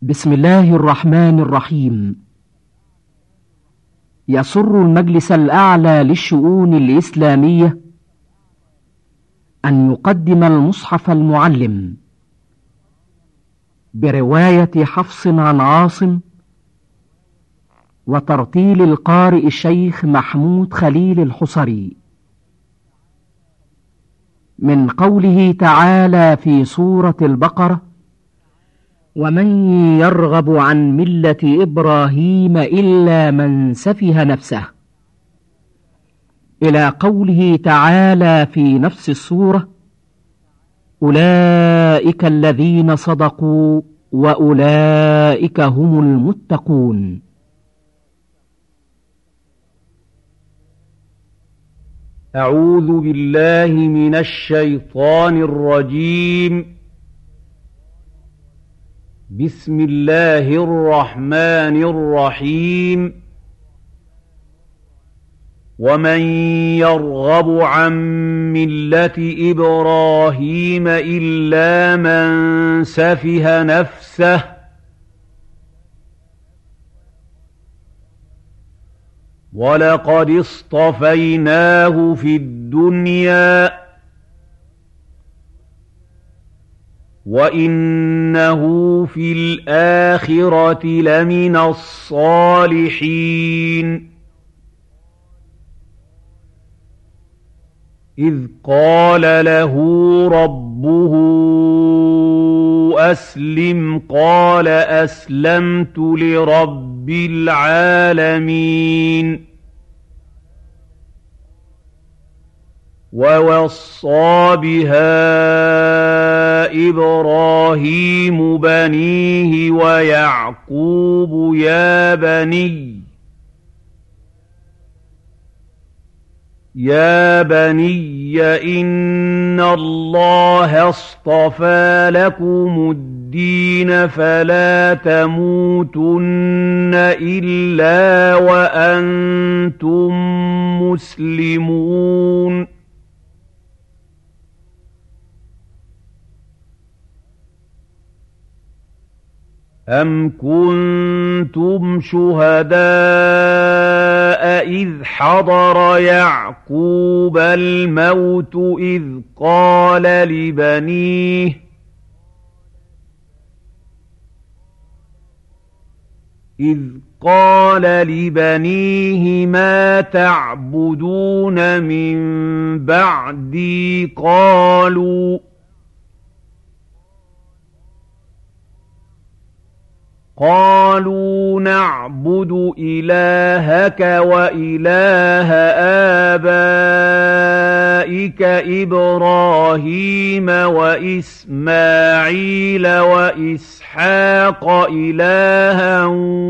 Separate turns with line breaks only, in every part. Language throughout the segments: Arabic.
بسم الله الرحمن الرحيم. يسر المجلس الأعلى للشؤون الإسلامية أن يقدم المصحف المعلم برواية حفص عن عاصم وترتيل القارئ الشيخ محمود خليل الحصري، من قوله تعالى في سورة البقرة: ومن يرغب عن ملة إبراهيم إلا من سفه نفسه، إلى قوله تعالى في نفس السورة: أولئك الذين صدقوا وأولئك هم المتقون.
أعوذ بالله من الشيطان الرجيم. بسم الله الرحمن الرحيم. ومن يرغب عن ملة إبراهيم إلا من سفه نفسه ولقد اصطفيناه في الدنيا وإنه في الآخرة لمن الصالحين. إذ قال له ربه أسلم قال أسلمت لرب العالمين. ووصى بها إبراهيم بنيه ويعقوب يا بني إن الله اصطفى لكم الدين فلا تموتن إلا وأنتم مسلمون. أم كنتم شهداء إذ حضر يعقوب الموت إذ قال لبنيه ما تعبدون من بعدي قالوا نعبد إلهك وإله آبائك إبراهيم وإسماعيل وإسحاق إلها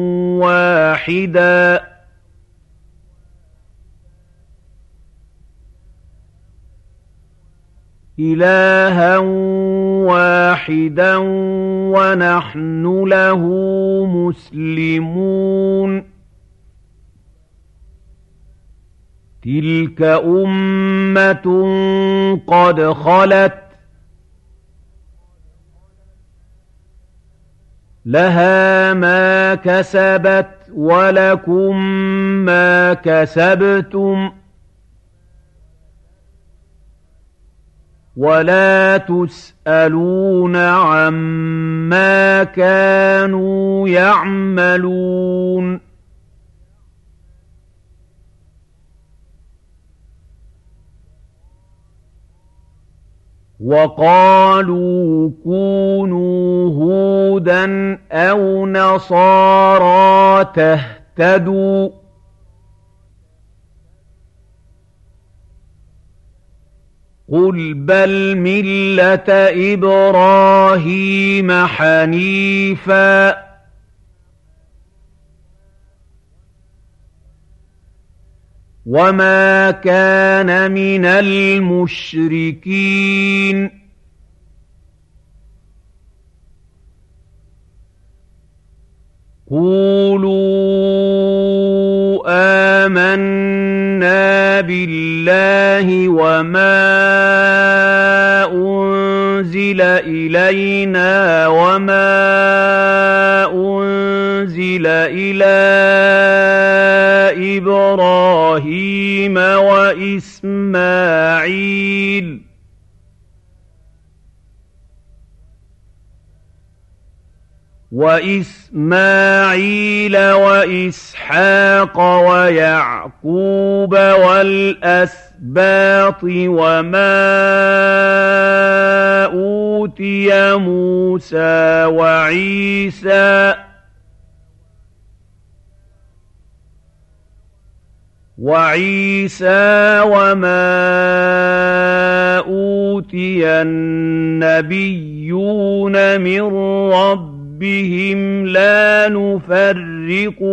واحدا ونحن له مسلمون. تلك أمة قد خلت لها ما كسبت ولكم ما كسبتم ولا تسألون عما كانوا يعملون. وقالوا كونوا هودا أو نصارى تهتدوا قل بل ملة إبراهيم حنيفا وما كان من المشركين. قولوا آمنا بالله وما أنزل إلينا وما أُنزِلَ إِلَىٰ إِبْرَاهِيمَ وَإِسْمَاعِيلَ وَإِسْحَاقَ وَيَعْقُوبَ وَالْأَسْبَاطِ وَمَا أُوتِيَ مُوسَىٰ وَعِيسَىٰ وَمَا أُوتِيَ النَّبِيُّونَ مِن رَّبِّهِمْ لَا نُفَرِّقُ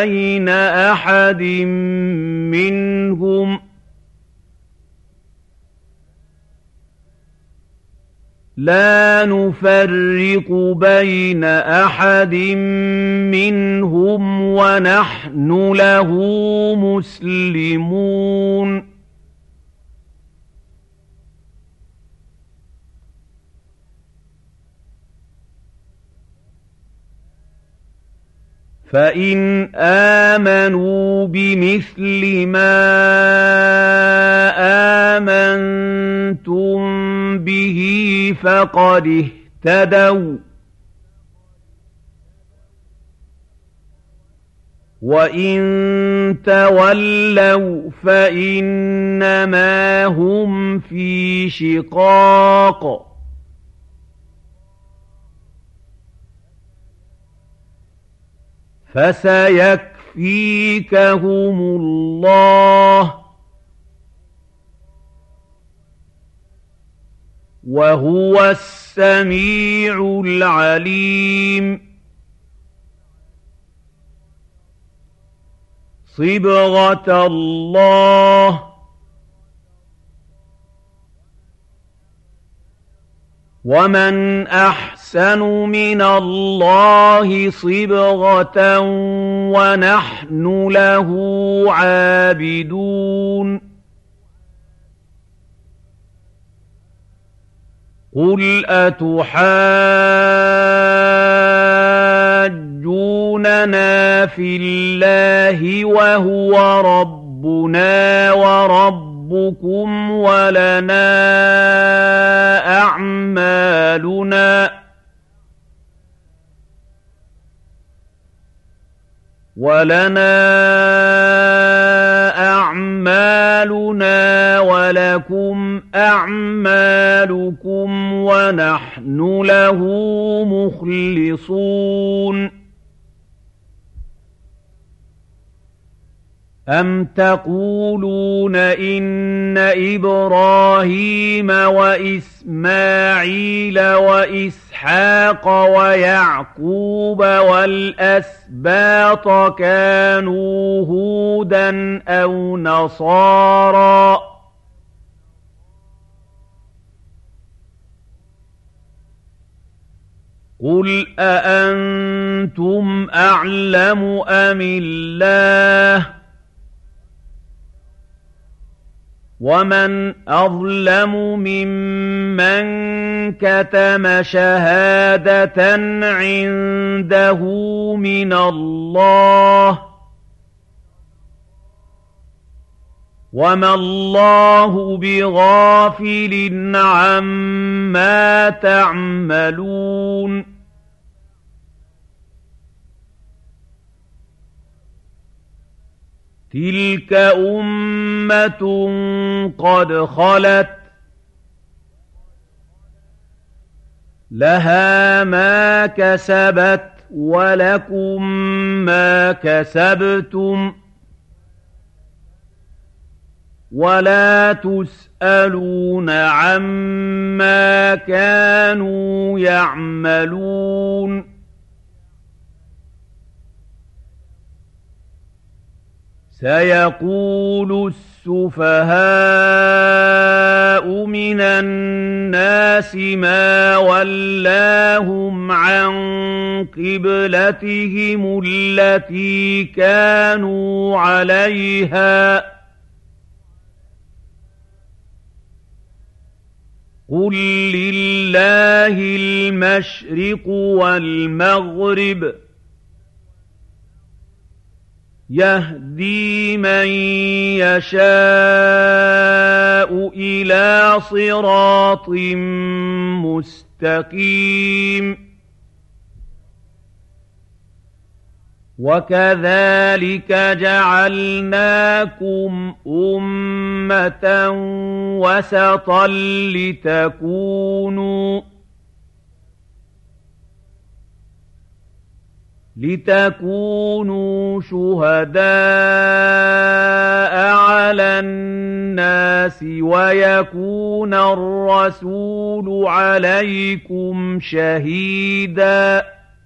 بَيْنَ أَحَدٍ مِّنْهُمْ وَنَحْنُ لَهُ مُسْلِمُونَ فَإِنْ آمَنُوا بِمِثْلِ مَا آمَنتُم بِهِ فَقَدِ اهْتَدَوا ۖ وَّإِن تَوَلَّوْا فَإِنَّمَا هُمْ فِي شِقَاقٍ ۖ فَسَيَكْفِيكَهُمُ اللَّهُ ۚ وَهُوَ السَّمِيعُ الْعَلِيمُ صِبْغَةَ اللَّهِ ۖ وَمَنْ أَحْسَنُ مِنَ اللَّهِ صِبْغَةً ۖ وَنَحْنُ لَهُ عَابِدُونَ قُلْ أَتُحَاجُّونَنَا فِي اللَّهِ وَهُوَ رَبُّنَا وَرَبُّكُمْ وَلَنَا أَعْمَالُنَا وَلَكُمْ أَعْمَالُكُمْ وَنَحْنُ لَهُ مُخْلِصُونَ أَمْ تَقُولُونَ إِنَّ إِبْرَاهِيمَ وَإِسْمَاعِيلَ وَإِسْحَاقَ وَيَعْقُوبَ وَالْأَسْبَاطَ كَانُوا هُودًا أَوْ نَصَارَىٰ ۗ قُلْ أَأَنتُمْ أَعْلَمُ أَمِ اللَّهُ ۗ وَمَنْ أَظْلَمُ مِمَّن كَتَمَ شَهَادَةً عِندَهُ مِنَ اللَّهِ ۗ وَمَا اللَّهُ بِغَافِلٍ عَمَّا تَعْمَلُونَ تِلْكَ أُمَّةٌ قَدْ خَلَتْ لَهَا مَا كَسَبَتْ وَلَكُم مَّا كَسَبْتُمْ ۖ وَلَا تُسْأَلُونَ عَمَّا كَانُوا يَعْمَلُونَ سَيَقُولُ السُّفَهَاءُ مِنَ النَّاسِ مَا وَلَّاهُمْ عَن قِبْلَتِهِمُ الَّتِي كَانُوا عَلَيْهَا ۚ قُل لِّلَّهِ الْمَشْرِقُ وَالْمَغْرِبُ ۚ يهدي من يشاء إلى صراط مستقيم وكذلك جعلناكم أمة وسطا لتكونوا شهداء على الناس ويكون الرسول عليكم شهيداً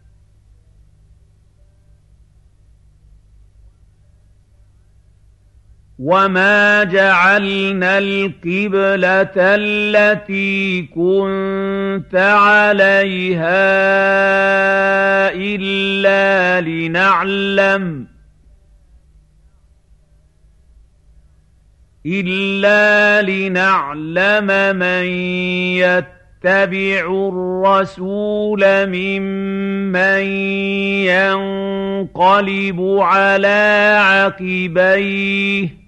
وما جعلنا القبلة التي كنت عليها إلا لنعلم من يتبع الرسول ممن ينقلب على عقبيه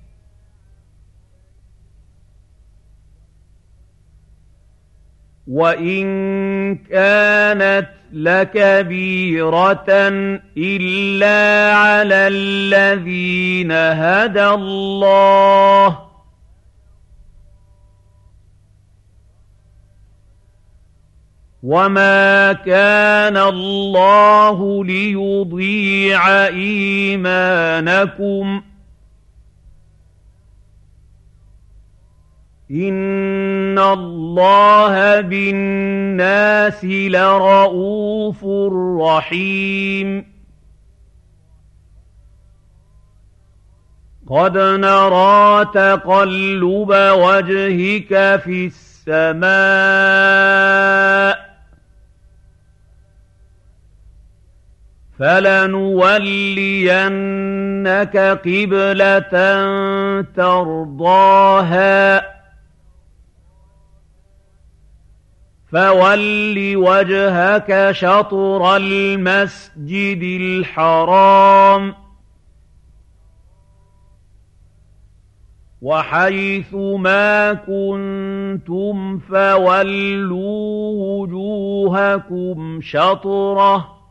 وإن كانت لكبيرة إلا على الذين هدى الله وما كان الله ليضيع إيمانكم إن الله بالناس لرءوف رحيم قد نرى تقلب وجهك في السماء فلنولينك قبلة ترضاها فول وجهك شطر المسجد الحرام وحيث ما كنتم فولوا وجوهكم شطره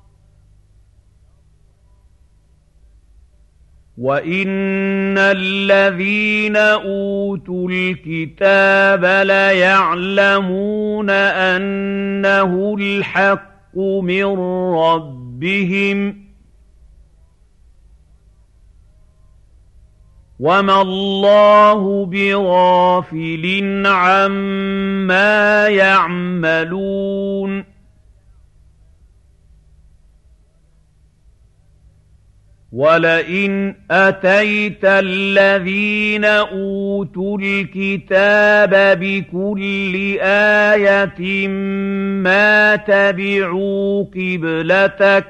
وَإِنَّ الَّذِينَ أُوتُوا الْكِتَابَ لَيَعْلَمُونَ أَنَّهُ الْحَقُّ مِنْ رَبِّهِمْ وَمَا اللَّهُ بِغَافِلٍ عَمَّا يَعْمَلُونَ وَلَئِنْ أَتَيْتَ الَّذِينَ أُوتُوا الْكِتَابَ بِكُلِّ آيَةٍ مَا تَبِعُوا قِبْلَتَكَ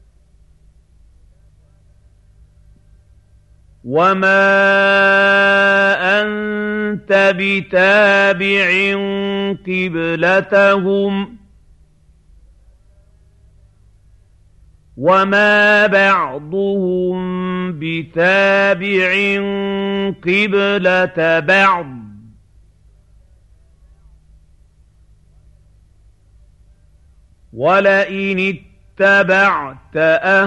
وَمَا أَنْتَ بِتَابِعٍ قِبْلَتَهُمْ وَمَا بَعْضُهُم بِتَابِعٍ قِبْلَةَ بَعْضٍ وَلَئِنِ اتَّبَعْتَ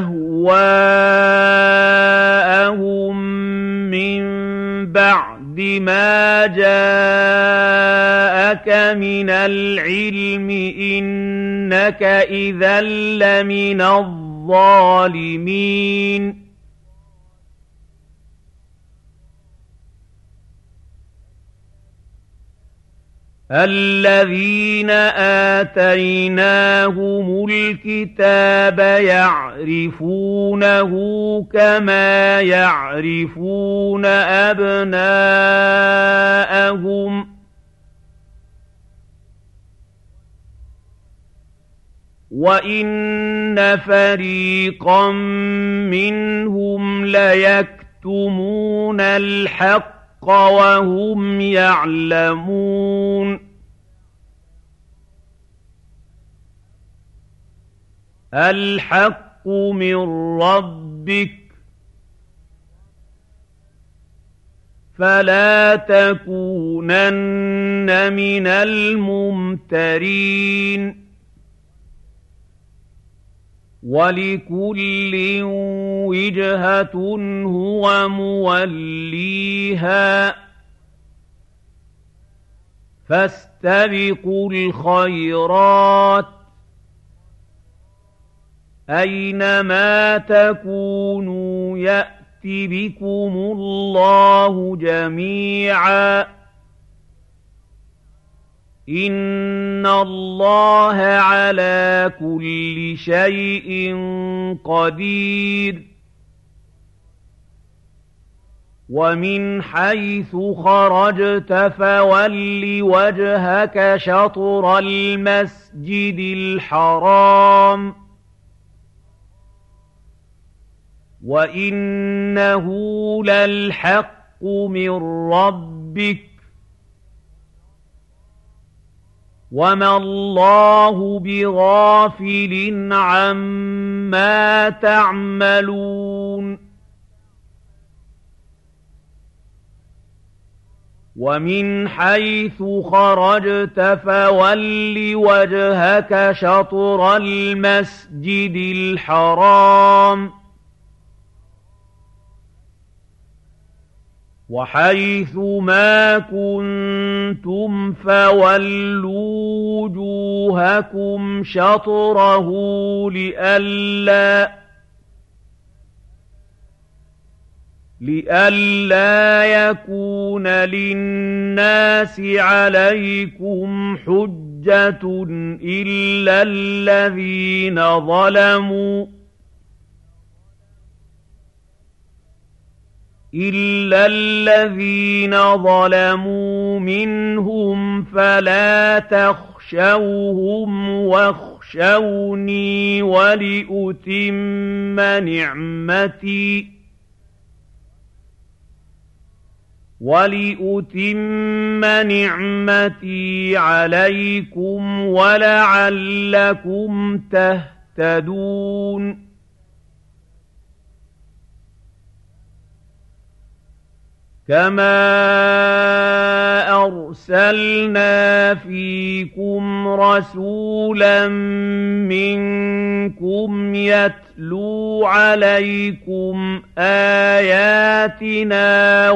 أَهْوَاءَهُم مِّن بَعْدِ مَا جَاءَكَ مِنَ الْعِلْمِ إِنَّكَ إِذًا لَّمِنَ الظَّالِمِينَ الَّذِينَ آتَيْنَاهُمُ الْكِتَابَ يَعْرِفُونَهُ كَمَا يَعْرِفُونَ أَبْنَاءَهُمْ وَإِنَّ فَرِيقًا مِّنْهُمْ لَيَكْتُمُونَ الْحَقَّ وَهُمْ يَعْلَمُونَ الْحَقُّ مِنْ رَبِّكَ فلا تكونن من الممترين ولكل وجهة هو موليها فاستبقوا الخيرات أينما تكونوا يأت بكم الله جميعا إن الله على كل شيء قدير ومن حيث خرجت فول وجهك شطر المسجد الحرام وإنه للحق من ربك وما الله بغافل عما تعملون ومن حيث خرجت فول وجهك شطر المسجد الحرام وحيث ما كنتم فولوا وجوهكم شطره لئلا يكون للناس عليكم حجة إلا الذين ظلموا منهم فلا تخشوهم واخشوني ولأتم نعمتي عليكم ولعلكم تهتدون كما أرسلنا فيكم رسولا منكم يتلو عليكم آياتنا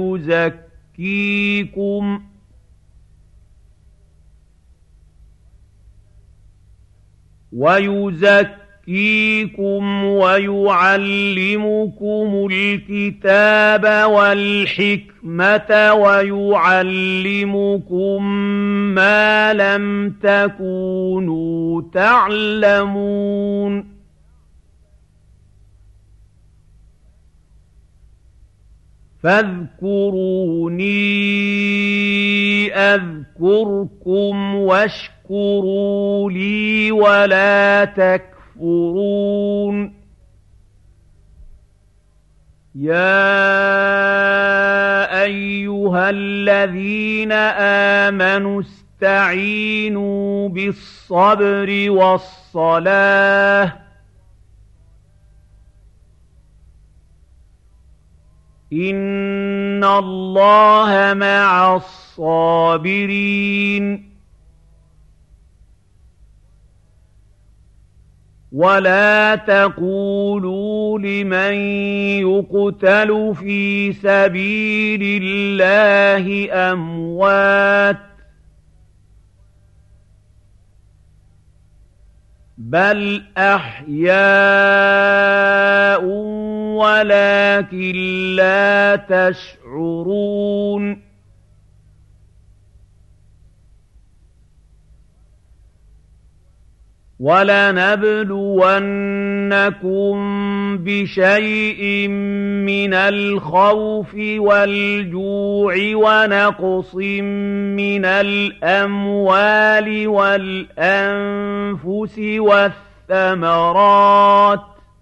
ويزكيكم ويعلمكم الكتاب والحكمة ويعلمكم ما لم تكونوا تعلمون فاذكروني أذكركم واشكروا لي ولا تكفرون يا أيها الذين آمنوا استعينوا بالصبر والصلاة إن الله مع الصابرين ولا تقولوا لمن يقتل في سبيل الله أموات بل أحياء ولكن لا تشعرون ولنبلونكم بشيء من الخوف والجوع ونقص من الأموال والأنفس والثمرات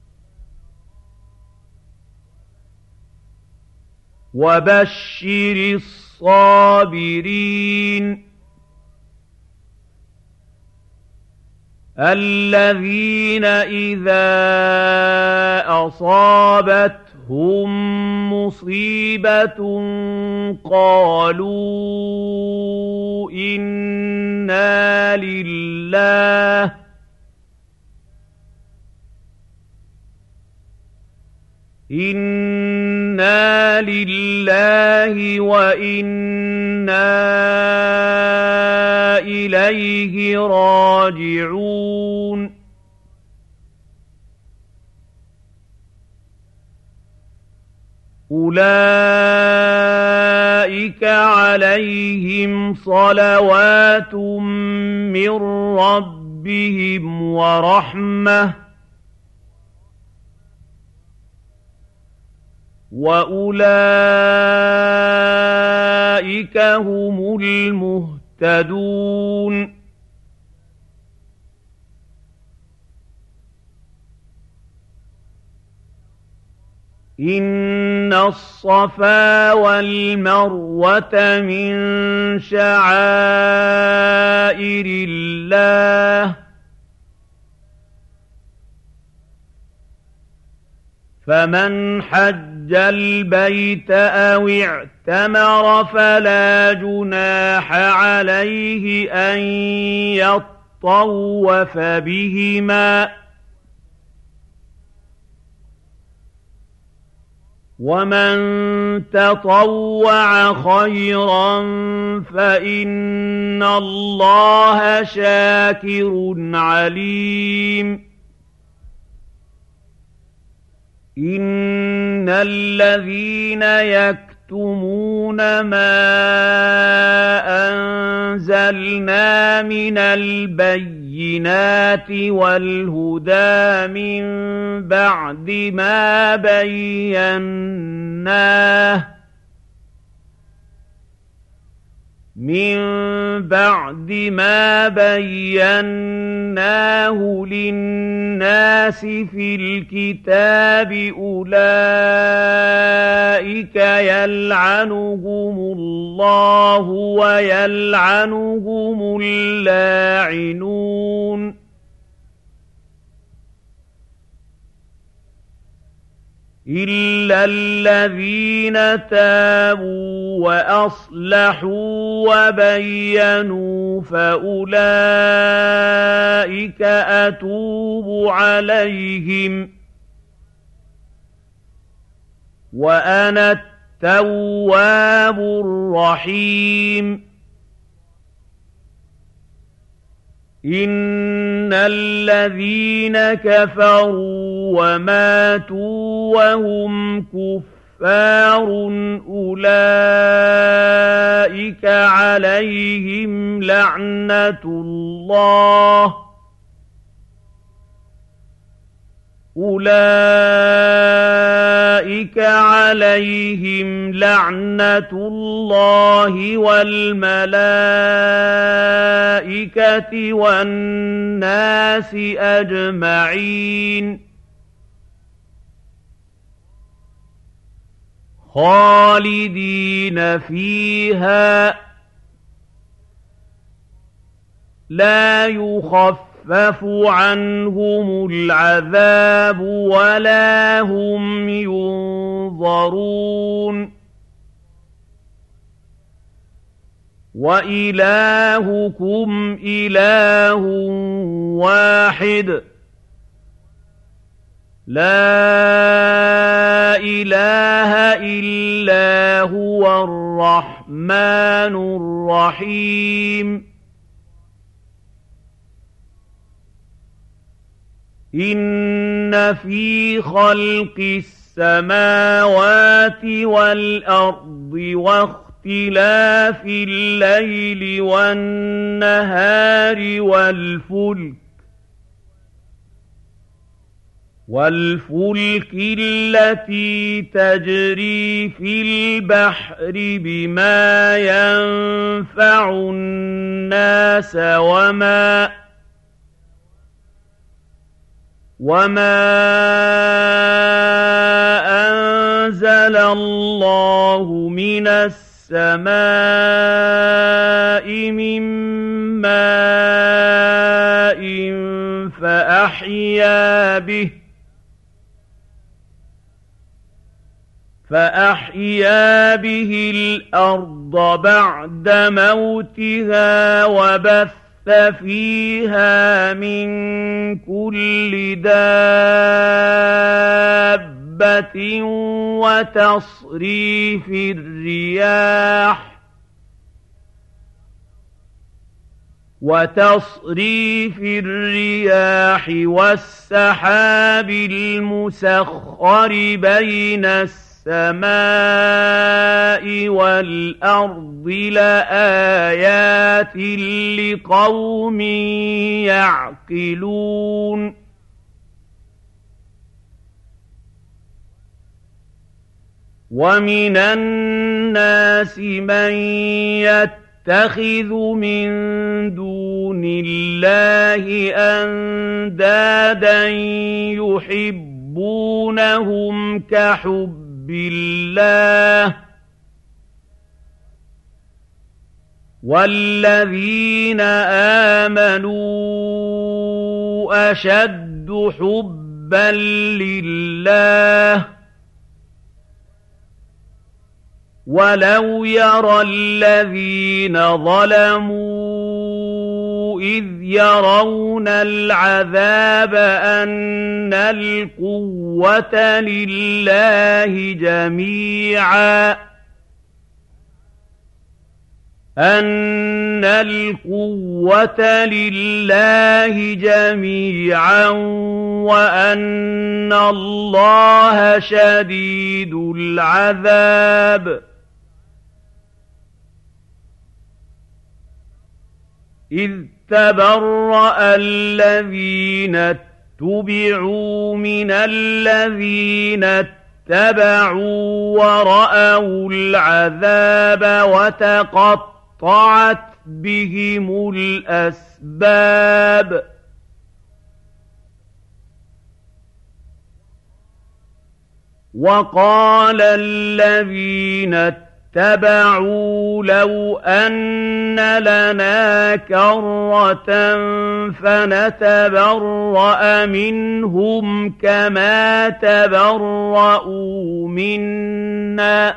وبشر الصابرين الذين إذا أصابتهم مصيبة مُصِيبَةٌ قَالُوا إِنَّا لِلَّهِ وَإِنَّا إِلَيْهِ رَاجِعُونَ أُولَٰئِكَ عَلَيْهِمْ صَلَوَاتٌ مِّن رَّبِّهِمْ وَرَحْمَةٌ وَأُولَٰئِكَ هُمُ الْمُهْتَدُونَ إِنَّ الصَّفَا وَالْمَرْوَةَ مِن شَعَائِرِ اللَّهِ ۖ فَمَنْ حَجَّ الْبَيْتَ أَوِ اعْتَمَرَ فَلَا جُنَاحَ عَلَيْهِ أَن يَطَّوَّفَ بِهِمَا ۚ وَمَن تَطَوَّعَ خَيْرًا فَإِنَّ اللَّهَ شَاكِرٌ عَلِيمٌ إِنَّ الَّذِينَ يَكْتُمُونَ مَا أَنزَلْنَا مِنَ الْبَيِّنَاتِ وَالْهُدَىٰ مِن بَعْدِ مَا بَيَّنَّاهُ لِلنَّاسِ فِي الْكِتَابِ أُولَٰئِكَ يَلْعَنُهُمُ اللَّهُ وَيَلْعَنُهُمُ اللاعنون إِلَّا الَّذِينَ تَابُوا وَأَصْلَحُوا وَبَيَّنُوا فَأُولَٰئِكَ أَتُوبُ عَلَيْهِمْ ۚ وَأَنَا التَّوَّابُ الرَّحِيمُ إِنَّ الَّذِينَ كَفَرُوا وَمَاتُوا وَهُمْ كُفَّارٌ أُولَٰئِكَ عَلَيْهِمْ لَعْنَةُ اللَّهِ وَالْمَلَائِكَةِ وَالنَّاسِ أَجْمَعِينَ خَالِدِينَ فِيهَا لَا يُخَفَّفُ عَنْهُمُ الْعَذَابُ وَلَا هُمْ يُنظَرُونَ وَإِلَٰهُكُمْ إِلَٰهٌ وَاحِدٌ لَا إِلَٰهَ إِلَّا هُوَ الرَّحْمَٰنُ الرَّحِيمُ إِنَّ فِي خَلْقِ السَّمَاوَاتِ وَالْأَرْضِ وَاخْتِلَافِ اللَّيْلِ وَالنَّهَارِ وَالْفُلْكِ الَّتِي تَجْرِي فِي الْبَحْرِ بِمَا يَنفَعُ النَّاسَ وَمَا أَنزَلَ اللَّهُ مِنَ السَّمَاءِ مِن مَّاءٍ فأحيا به الأرض بعد موتها وبث فيها من كل دابة وتصريف الرياح والسحاب المسخر بين السماء والأرض لآيات لقوم يعقلون ومن الناس من يتخذ من دون الله أندادا يحبونهم كحب الله والذين آمنوا أشد حبا لله ولو يرى الذين ظلموا إذ يرون العذاب أن القوة لله جميعا وأن الله شديد العذاب إذ تبرأ الذين اتبعوا من الذين اتبعوا ورأوا العذاب وتقطعت بهم الأسباب وقال الذين اتبعوا لو أن لنا كرة فنتبرأ منهم كما تبرأوا منا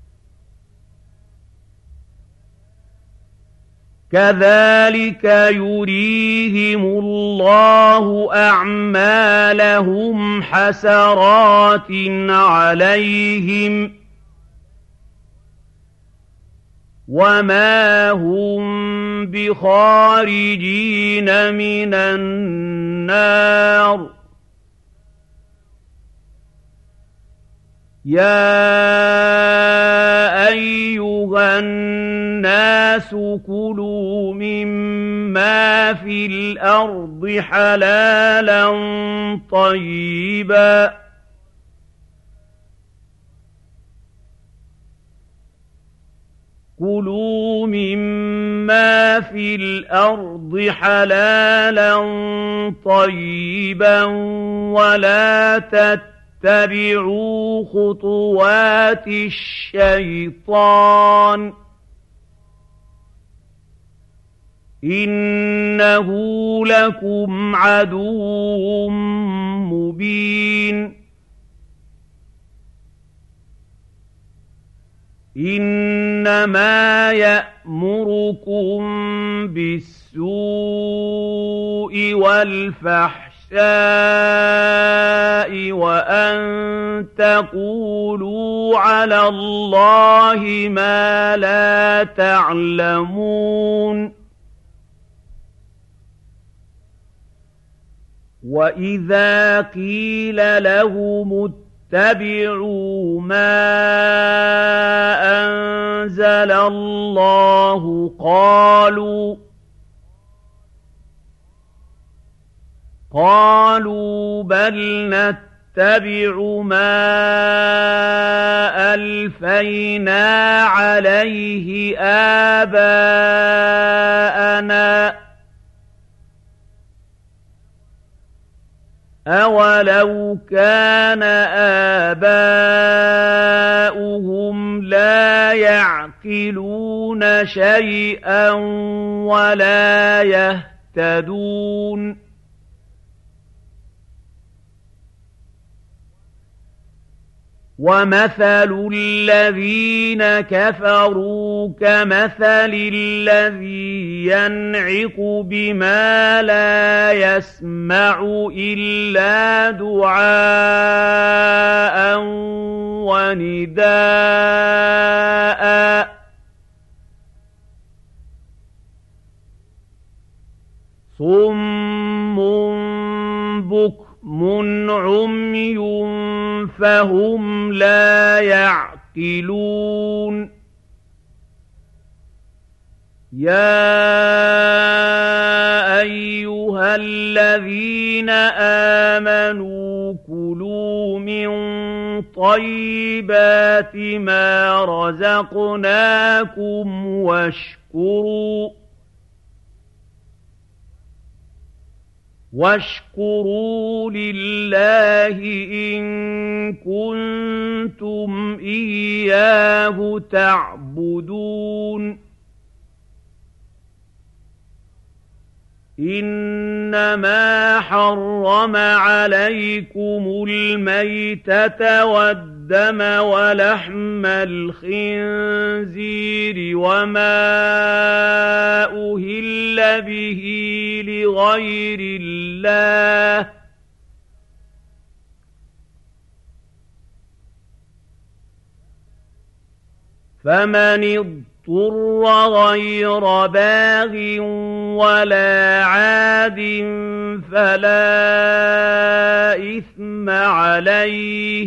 كذلك يريهم الله أعمالهم حسرات عليهم وما هم بخارجين من النار يا أيها الناس كلوا مما في الأرض حلالا طيبا كلوا مما في الأرض حلالا طيبا ولا تتبعوا خطوات الشيطان إنه لكم عدو مبين إنما يأمركم بالسوء والفحشاء وأن تقولوا على الله ما لا تعلمون وإذا قيل لهم اتبعوا ما أنزل الله قالوا بل نتبع ما ألفينا عليه آباءنا أولو كان آباؤهم لا يعقلون شيئا ولا يهتدون وَمَثَلُ الَّذِينَ كَفَرُوا كَمَثَلِ الَّذِي يَنْعِقُ بِمَا لَا يَسْمَعُ إِلَّا دُعَاءً وَنِدَاءً صُمٌّ بُكْمٌ عُمْيٌ فَهُمْ لَا يَعْقِلُونَ يَا أَيُّهَا الَّذِينَ آمَنُوا كُلُوا مِن طَيِّبَاتِ مَا رَزَقْنَاكُمْ واشكروا لله إن كنتم إياه تعبدون إنما حرم عليكم الميتة والدم ولحم الخنزير وما أهل به لغير الله فمن اضطر غير باغ ولا عاد فلا إثم عليه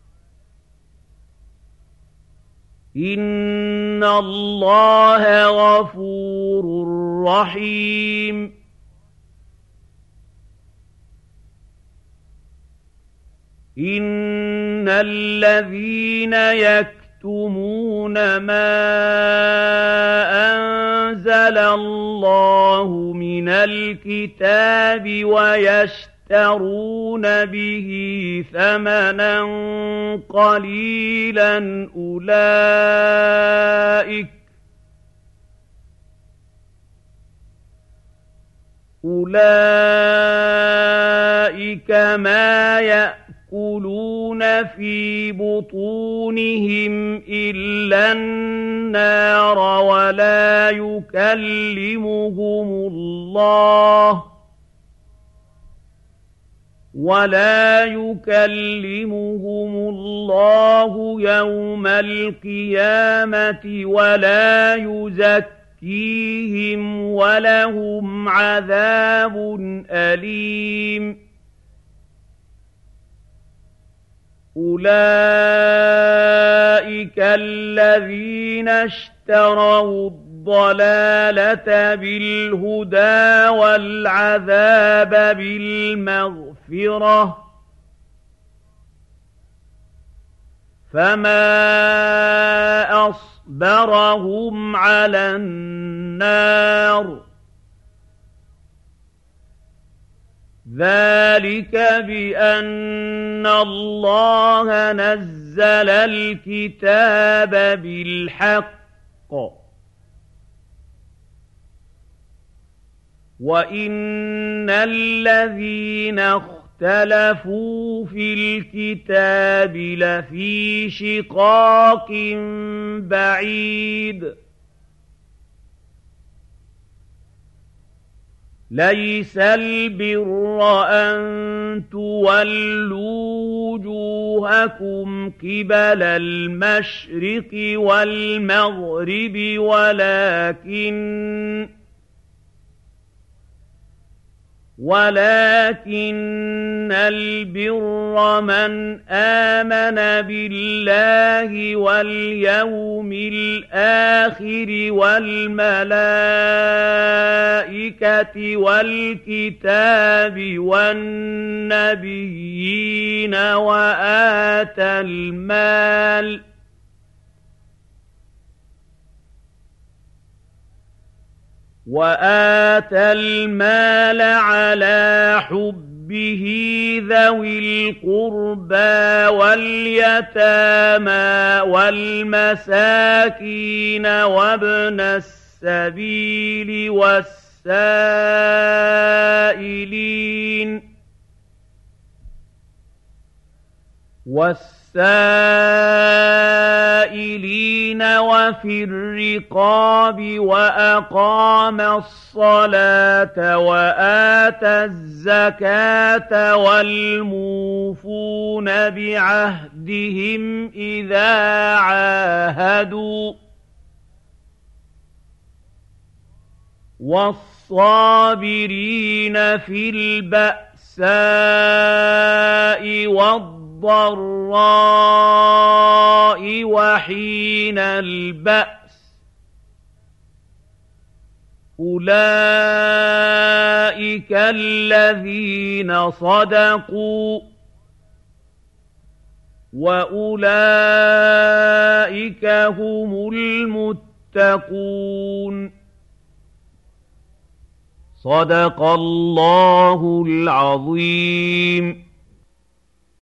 إن الله غفور رحيم إن الذين يكتمون ما أنزل الله من الكتاب ويشترون به ثمنا قليلا أولئك ما يأكلون في بطونهم إلا النار ولا يكلمهم الله يوم القيامة ولا يزكيهم ولهم عذاب أليم أولئك الذين اشتروا الضلالة بالهدى والعذاب بالمغفرة فما أصبرهم على النار ذلك بأن الله نزل الكتاب بالحق وإن الذين اختلفوا في الكتاب لفي شقاق بعيد ليس البر أن تولوا وجوهكم قبل المشرق والمغرب ولكن البر من آمن بالله واليوم الآخر والملائكة والكتاب والنبيين وآتى المال على حبه ذوي القربى واليتامى والمساكين وابن السبيل والسائلين السائلين وفي الرقاب وأقام الصلاة وآتى الزكاة والموفون بعهدهم إذا عاهدوا والصابرين في البأساء والضراء وحين البأس أولئك الذين صدقوا وأولئك هم المتقون. صدق الله العظيم.